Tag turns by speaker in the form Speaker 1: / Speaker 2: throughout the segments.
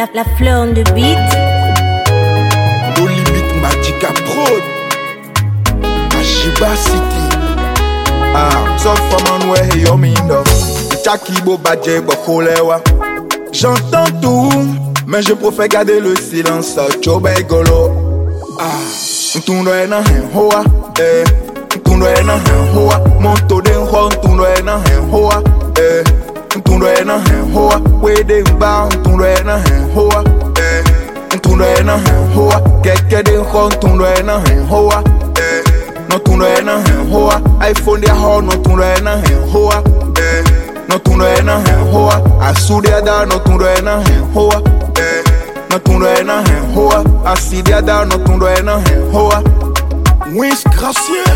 Speaker 1: La fleur de beat.
Speaker 2: No limit Magica Prod. Ajiba City. So for man where you mean though. Chaki bo badje bo kholewa. J'entends tout, mais je préfère garder le silence. Choba golo. Ntundo ena hen hoa. Ntundo ena hen hoa. Monto den ho ntundo ena hen hoa. Ntundo ena hen hoa. We de ba ntundo ena hen hoa. Ntundo ena hen hoa. Keke de ho ntundo ena hen hoa. No tundo ena hen hoa. iPhone dia ho no tundo ena hen hoa. No tundo ena hen hoa. Asudia da no tundo ena hen hoa. No tundo ena hen hoa. Asidia da no tundo ena hen hoa. Wins gracieux.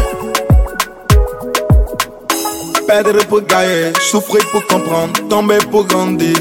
Speaker 2: Perdre pour gagner, souffrir pour comprendre, tomber pour grandir.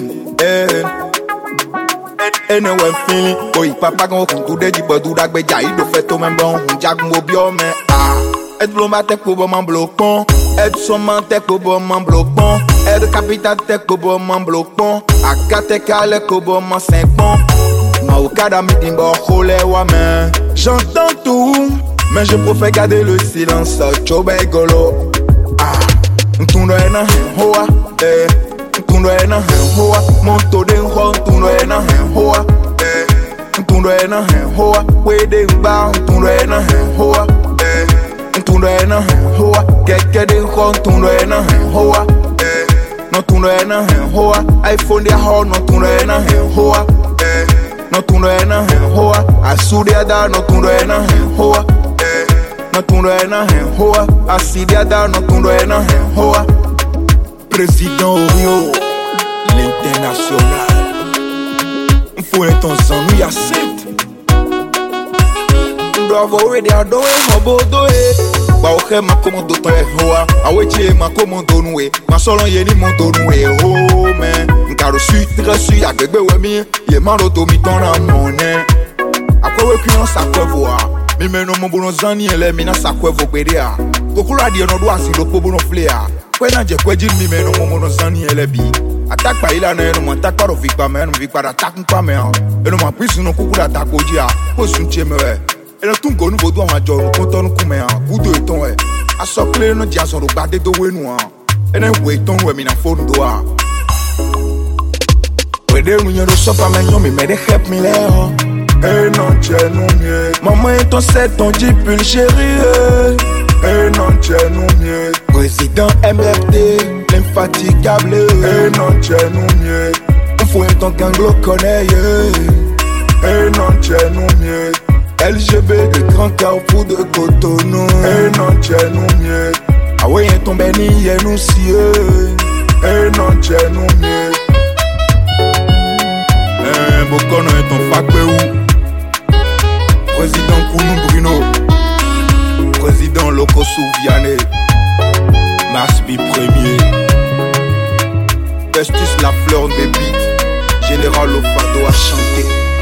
Speaker 2: No one feeling. Oi papa gon tout de dibodou dak be jai do fait au même bon. Jak mo bio mais et bloma tek ko bon man blokon. Et soman tek ko bon man blokon. Et capital tek ko bon man blokon. Akate kale ko bon man 5 pon. Ma au kada mi dimbo khole wa men. J'entends tout, mais je préfère garder le silence. Choba golo. Ntundo ena hen hoa. Ntundo ena hen hoa. Monto den ho ntundo ena hen hoa. Ntundo ena hen hoa. We de ba ntundo ena hen hoa. Ntundo ena hen hoa. Keke de ho ntundo ena hen hoa. No tundo ena hen hoa. iPhone dia ho no tundo ena hen hoa. No tundo ena hen hoa. Asudia da no tundo ena hen hoa. No tundo ena hen hoa. Asidia da no tundo ena hen hoa. Président Rio, l'international. Faut un temps sans nous y'a 7. Bravo, ready, I do it, hobo do it. Baoke ma commando to hoa. Awechi ma commando noué. Ma solon yeni mondo noué. Oh man, nkaro suis, très ya gbegbe we mi. Ye maro to mi ton na monnaie. Akwe we kuyon sa kwevoa. Mi meno mo bono zani ele mi na sa kwevo gbedea. Kokura di no do asilo po bono flea. Kwena je kweji mi meno mo bono zani ele bi. Attaque pas il a ne no attaque pas rovic pas mais no vic pas attaque pas mais et no ma prise no kuku attaque odia ko sunche me et no tungo no bodo ma jo ko ton ku me budo eton e asokle no dia so ro gbade do we nu e na we ton we mi na phone do a we de nu yero so pa me yo me de help me le ho e non che no mie maman et ton set ton jipul chérie e non che no mie président MFD l'infatigable. Et non c'è non mie. Un fouet ton ganglo connaît. Et non c'è non mie. LGB de grand carrefour de Cotonou. Et non c'è non mie. Ah ouais y'a ton béni y'a nous si. Et non c'è non mie. Bokono est ton fakwe ou. Président Kounou Bruno. Président Loco Souviane. Masbi premier. Justice la fleur des beats. Général Ofado a chanté.